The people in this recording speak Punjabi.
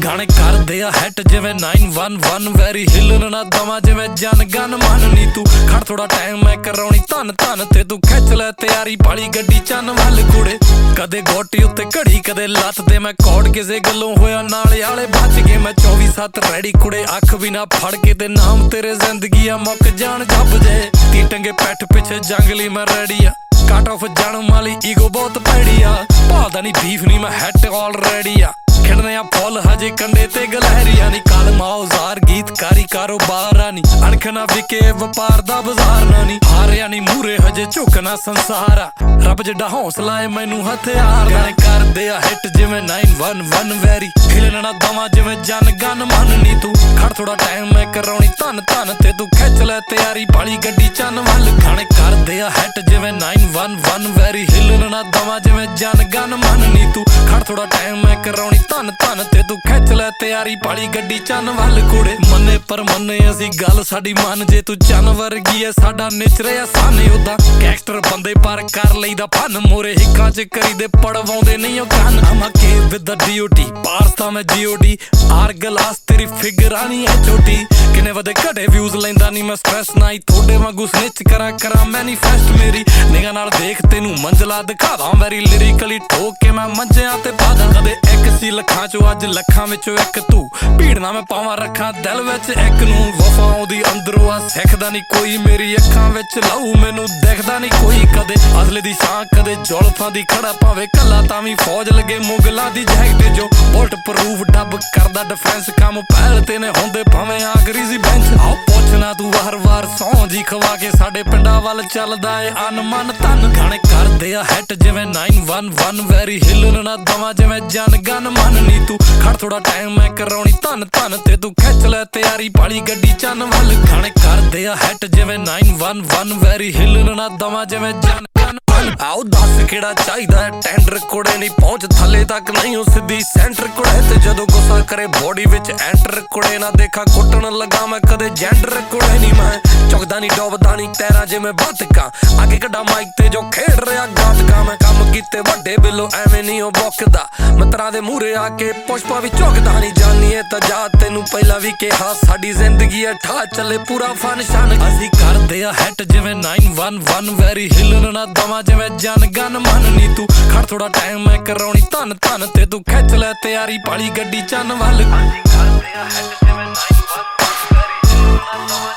ਗਾਣੇ ਕਰਦੇ ਆ ਹਿੱਟ ਜਿਵੇਂ 911 ਵੈਰੀ ਹਿੱਲਣ ਨਾ ਦਵਾਂ ਜਿਵੇਂ ਜਨ ਗਨ ਮਨ ਨੀ ਤੂੰ ਖੜ ਥੋੜਾ ਟਾਈਮ ਮੈਂ ਕਰਾਉਣੀ ਧਨ ਧਨ ਤੇ ਤੂੰ ਖਿੱਚ ਲੈ ਤਿਆਰੀ ਪਾਲੀ ਗੱਡੀ ਚੰਨ ਵੱਲ ਕੁੜੇ ਕਦੇ ਗੋਟੀ ਉੱਤੇ ਘੜੀ ਕਦੇ ਲੱਤ ਤੇ ਮੈਂ ਕੌੜ ਕਿਸੇ ਗੱਲੋਂ ਹੋਇਆ ਨਾਲੇ ਆਲੇ ਬਚ ਗਏ ਮੈਂ 24/7 ਰੈਡੀ ਕੁੜੇ ਅੱਖ ਵੀ ਨਾ ਫੜ ਕੇ ਤੇ ਨਾਮ ਤੇਰੇ ਜ਼ਿੰਦਗੀ ਆ ਮੁੱਕ ਜਾਣ ਜੱਬ ਜੇ ਤੀ ਟੰਗੇ ਪੈਠ ਪਿੱਛੇ ਜੰਗਲੀ ਮੈਂ ਰੈਡੀ ਆ ਕੱਟ ਆਫ ਜਨਮ ਵਾਲੀ ਈਗੋ ਬਹੁਤ ਭੈੜੀ ਆ ਭਾਲਦਾ ਨੀ ਬੀਫ ਨੀ ਮੈਂ ਹੈਟ ਆਲਰੇਡੀ ਆ ਖਿੜਨੇ ਆ ਫੁੱਲ ਹਜੇ ਕੰਡੇ ਤੇ ਗਲਹਿਰੀਆਂ ਨੀ ਕਲਮ ਔਜ਼ਾਰ ਗੀਤਕਾਰੀ ਕਾਰੋਬਾਰਾਂ ਨੀ ਅਣਖ ਨਾ ਵਿਕੇ ਵਪਾਰ ਦਾ ਬਾਜ਼ਾਰ ਨਾ ਨੀ ਹਾਰਿਆ ਨੀ ਮੂਰੇ ਹਜੇ ਝੁਕਣਾ ਸੰਸਾਰ ਆ ਰੱਬ ਜਿੱਡਾ ਹੌਸਲਾ ਏ ਮੈਨੂੰ ਹਥਿਆਰ ਗਾਣੇ ਕਰਦੇ ਆ ਹਿੱਟ ਜਿਵੇਂ 911 ਵੈਰੀ ਹਿੱਲਣ ਨਾ ਦਵਾਂ ਜਿਵੇਂ ਜਨ ਗਨ ਮਨ ਨੀ ਤੂੰ ਖੜ ਥੋੜਾ ਟਾਈਮ ਮੈਂ ਕਰਾਉਣੀ ਧਨ ਧਨ ਤੇ ਤੂੰ ਖਿੱਚ ਲੈ ਤਿਆਰੀ ਪਾਲੀ ਗੱਡੀ ਚੰਨ ਵੱਲ ਗਾਣੇ ਕਰਦੇ ਆ ਹਿੱਟ ਜਿਵੇਂ 911 ਵੈਰੀ ਹਿੱਲਣ ਨਾ ਦਵਾਂ ਜਿਵੇਂ ਜਨ ਗਨ ਮਨ ਨੀ ਤੂੰ ਖੜ ਥੋੜਾ ਟਾਈਮ ਮੈਂ ਕਰਾਉਣੀ ਧਨ ਧਨ ਤੇ ਤੂੰ ਖਿੱਚ ਲੈ ਤਿਆਰੀ ਪਾਲੀ ਗੱਡੀ ਚੰਨ ਵੱਲ ਕੁੜੇ ਮੰਨੇ ਪਰ ਮੰਨੇ ਅਸੀਂ ਗੱਲ ਸਾਡੀ ਮੰਨ ਜੇ ਤੂੰ ਚੰਨ ਵਰਗੀ ਐ ਸਾਡਾ ਨੇਚਰ ਆ ਸਾਨੇ ਉਦਾਂ ਗੈਂਗਸਟਰ ਬੰਦੇ ਪਰ ਕਰ ਲਈਦਾ ਫਨ ਮੋਰੇ ਹਿੱਕਾਂ ਚ ਕਰੀਦੇ ਪੜਵਾਉਂਦੇ ਨਹੀਂ ਉਹ ਕੰਨ ਆਮਾ ਕੇ ਵਿਦ ਡਿਊਟੀ ਪਾਰਸ ਤਾਂ ਮੈਂ ਜੀਓਡੀ ਆਰ ਗਲਾਸ ਤੇਰੀ ਫਿਗਰਾਨੀ ਐ ਛੋਟੀ ਕਿੰਨੇ ਵਧੇ ਘਟੇ ਵਿਊਜ਼ ਲੈਂਦਾ ਨਹੀਂ ਮੈਂ ਸਟ੍ਰੈਸ ਨਾ ਹੀ ਥੋੜੇ ਵਾਂਗੂ ਸਨਿਚ ਕਰਾਂ ਮੈਨੀਫੈਸਟ ਮੇਰੀ ਨਿਗਾਹ ਨਾਲ ਦੇਖ ਤੈਨੂੰ ਮੰਜ਼ਲਾ ਦਿਖਾਦਾ ਵੈਰੀ ਲਿਰਿਕਲੀ ਠੋਕ ਕੇ ਮੈਂ ਮੰਜਿਆਂ ਤੇ ਪਾਦਾ ਕਦੇ ਇੱਕ ਸੀ ਲੱਖਾਂ ਚੋਂ ਅੱਜ ਲੱਖਾਂ ਵਿੱਚੋਂ ਇੱਕ ਤੂੰ ਭੀੜ ਨਾ ਮੈਂ ਪਾਵਾਂ ਰੱਖਾਂ ਦਿਲ ਵਿੱਚ ਇੱਕ ਨੂੰ ਵਫਾ ਆਉਂਦੀ ਅੰਦਰੋਂ ਆ ਸਿੱਖਦਾ ਨਹੀਂ ਕੋਈ ਮੇਰੀ ਅੱਖਾਂ ਵਿੱਚ ਲਹੂ ਮੈਨੂੰ ਦਿਖਦਾ ਨਹੀਂ ਕੋਈ ਕਦੇ ਅਸਲੇ ਦੀ ਸ਼ਾਂ ਕਦੇ ਜ਼ੁਲਫਾਂ ਦੀ ਖੜਾ ਭਾਵੇਂ ਕੱਲਾ ਤਾਂ ਵੀ ਫੌਜ ਲੱਗੇ ਮੁਗਲਾਂ ਦੀ ਜੈਕਟ ਜੋ ਬੁਲਟ ਪ੍ਰੂਫ ਡੱਬ ਕਰਦਾ ਡਿਫੈਂਸ ਕੰਮ ਪਹਿਲ ਤੇ ਨੇ ਹੁੰਦੇ ਭਾਵੇਂ ਆਖਰੀ ਬੈਂਚ ਆਓ ਪੁੱਛਣਾ ਤੂੰ ਵਾਰ ਸੌਂ ਜੀ ਖਵਾ ਕੇ ਸਾਡੇ ਪਿੰਡਾਂ ਵੱਲ ਚੱਲਦਾ ਏ ਅਨਮਨ ਧਨ ਗਾਣੇ ਕਰਦੇ ਆ ਹਿੱਟ ਜਿਵੇਂ 911 ਵੈਰੀ ਹਿੱਲਣ ਨਾ ਦਵਾਂ ਜਿਵੇਂ ਜਨ ਗਨ ਮਨ ਨੀ ਤੂੰ ਖੜ ਥੋੜਾ ਟਾਈਮ ਮੈਂ ਕਰਾਉਣੀ ਧਨ ਧਨ ਤੇ ਤੂੰ ਖਿੱਚ ਲੈ ਤਿਆਰੀ ਪਾਲੀ ਗੱਡੀ ਚੰਨ ਵੱਲ ਗਾਣੇ ਕਰਦੇ ਆ ਹਿੱਟ ਜਿਵੇਂ 911 ਵੈਰੀ ਹਿੱਲਣ ਨਾ ਦਵਾਂ ਜਿਵੇਂ ਜਨ ਆਓ ਦੱਸ ਕਿਹੜਾ ਚਾਹੀਦਾ ਹੈ ਟੈਂਡਰ ਕੁੜੇ ਨਹੀਂ ਪਹੁੰਚ ਥੱਲੇ ਤੱਕ ਨਹੀਂ ਉਹ ਸਿੱਧੀ ਸੈਂਟਰ ਕੁੜੇ ਤੇ ਜਦੋਂ ਗੁੱਸਾ ਕਰੇ ਬੋਡੀ ਵਿੱਚ ਐਂਟਰ ਕੁੜੇ ਨਾ ਦੇਖਾ ਕੁੱਟਣ ਲੱਗਾ ਮੈਂ ਕਦੇ ਜੈਂਡਰ ਕੁੜੇ ਨਹੀਂ ਮੈਂ ਚੁੱਕਦਾ ਨਹੀਂ ਡੋਬਦਾ ਨਹੀਂ ਤੈਰਾ ਜਿਵੇਂ ਬੱਤਕਾਂ ਅੱਗੇ ਕੱਢਾ ਮਾਈਕ ਤੇ ਜੋ ਖੇਡ ਰਿਹਾ ਗਾਤਕਾਂ ਮੈਂ ਕੰਮ ਕੀਤੇ ਵੱਡੇ ਬਿੱਲੋ ਐਵੇਂ ਨਹੀਂ ਉਹ ਬੁੱਕਦਾ ਮਿੱਤਰਾਂ ਦੇ ਮੂਹਰੇ ਆ ਕੇ ਪੁਸ਼ਪਾ ਵੀ ਝੁਕਦਾ ਨਹੀਂ ਜਾਨੀਏ ਤਾਂ ਜਾ ਤੈਨੂੰ ਪਹਿਲਾਂ ਵੀ ਕਿਹਾ ਸਾਡੀ ਜ਼ਿੰਦਗੀ ਠਾ ਚੱਲੇ ਪੂਰਾ ਫਨਸ਼ਨ ਅਸੀਂ ਕਰਦੇ ਆ ਹਿੱਟ ਜਿਵੇਂ 911 ਵੈਰੀ ਹਿੱਲਣ ਨਾ ਦਵਾਂ ਜਿਵੇਂ ਜਨ ਗਨ ਮਨ ਨੀ ਤੂੰ ਖੜ ਥੋੜਾ ਟਾਈਮ ਮੈਂ ਕਰਾਉਣੀ ਧਨ ਧਨ ਤੇ ਤੂੰ ਖਿੱਚ ਲੈ ਤਿਆਰੀ ਪਾਲੀ ਗੱਡੀ ਚੰਨ ਵੱਲ ਅਸੀਂ ਕਰਦੇ ਆ ਹਿੱਟ ਜਿਵੇਂ 911 ਵੈਰੀ ਹਿੱਲਣ ਨਾ ਦਵਾਂ